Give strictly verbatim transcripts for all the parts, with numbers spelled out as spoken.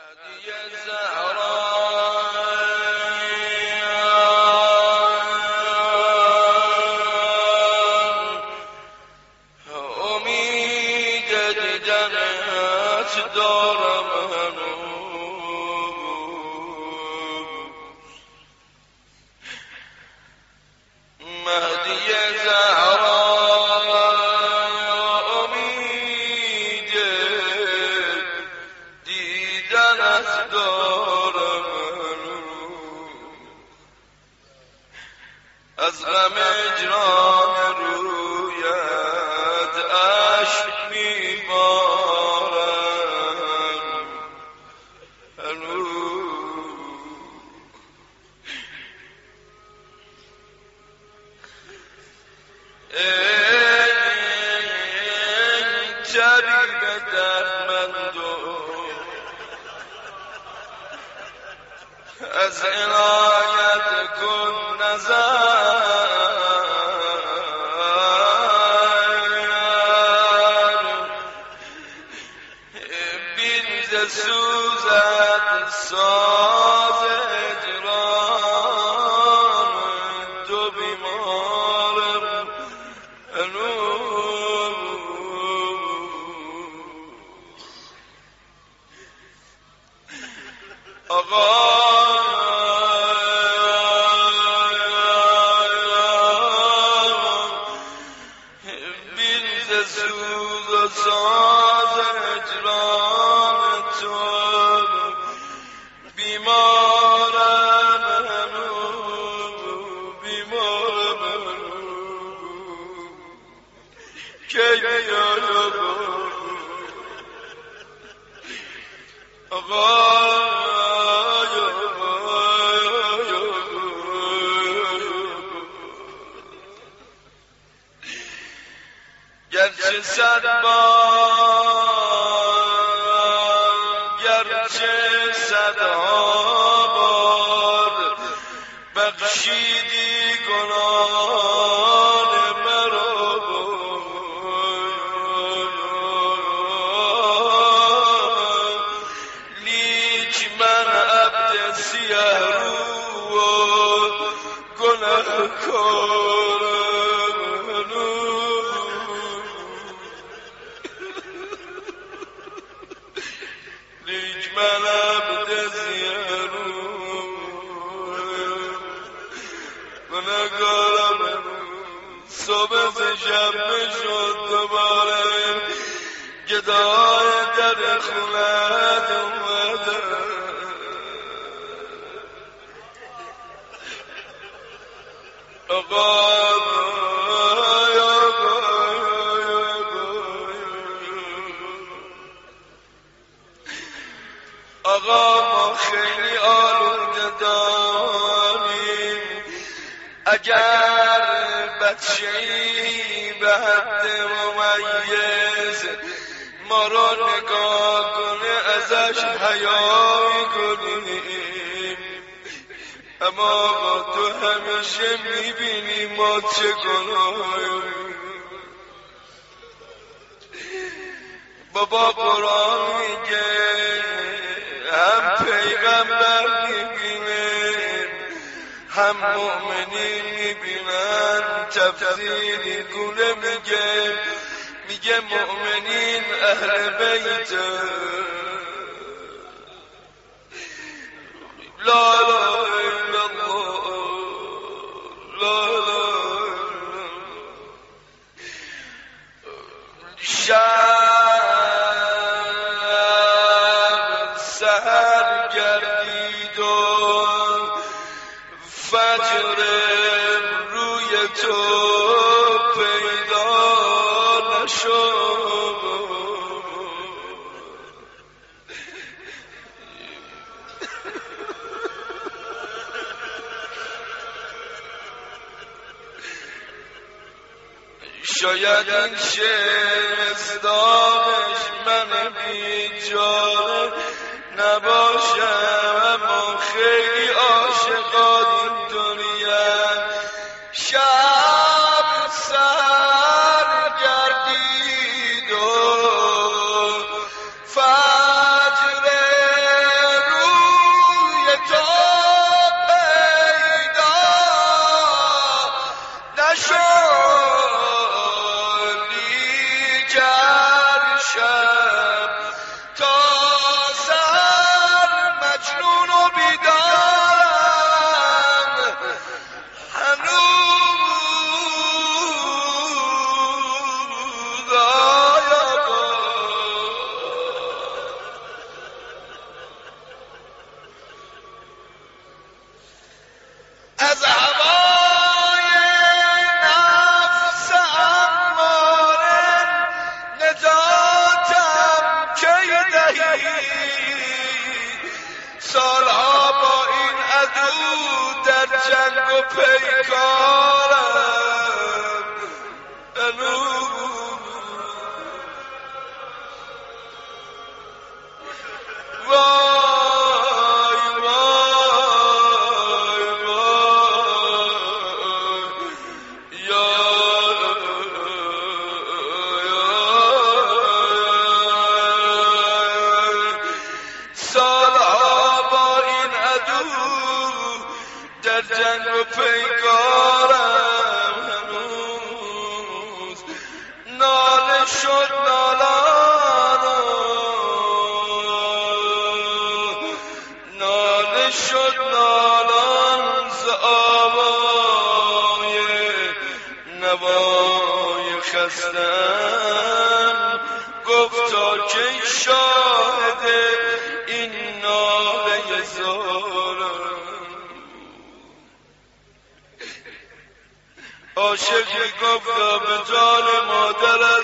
مهدی زهرا امید دیدنت دارم هنوز. مهدی زهرا امید دیدنت دارم هنوز. از غم اجرام رویت اشک میبارم هنوز. ای طبیب دردمند از عنایت کن نظر، بین ز سوزد ساز اجرام تو بیمارم هنوز. آقا سوز و ساز اجرام تو بیمارم هنوز، بیمارم هنوز. کی بیای آقا گرچه صد بار گرچه صدها بار بخشیدی گناهان مرا، لیک من عبد سیه رو و گنهکارم هنوز. لیک من عبد سیه رو گنهکارم هنوز. صبح ز شب شد دوباره گدای در خونت اومدم. آقا آقا ما خیلی آلوده داریم، اگر بچه‌ای به حد ممیز ما رو نگاه کنه ازش حیا می‌کنیم، اما با تو همیشه میبینی ما چه گناهی. بابا قرآن میگه هم پیغمبر میبینه هم مؤمنین میبینن. تفسیر گونه میگه میگه مؤمنین اهل بیت لا لا الا الله لا لا شب سحر گردید و فجر روی تو پیدا نشد. شاید این شعر مصداقش من بیچاره نباشم، اما خیلی عاشقان این دنیا. شب سر گردید و فجر سالها با این عدو در جنگ و پیکارم هنوز وای وای وای یا سالها با این عدو در جنگ و پیکارم هنوز ناله شد نالانو ناله شد نالان ز آوای نوای خستم گفتا که شاهد این ناله زارم عاشقی گفتا به جان مادرت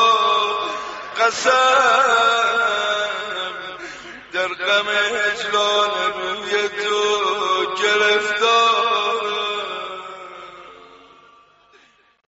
زهرا قسم در غم هجران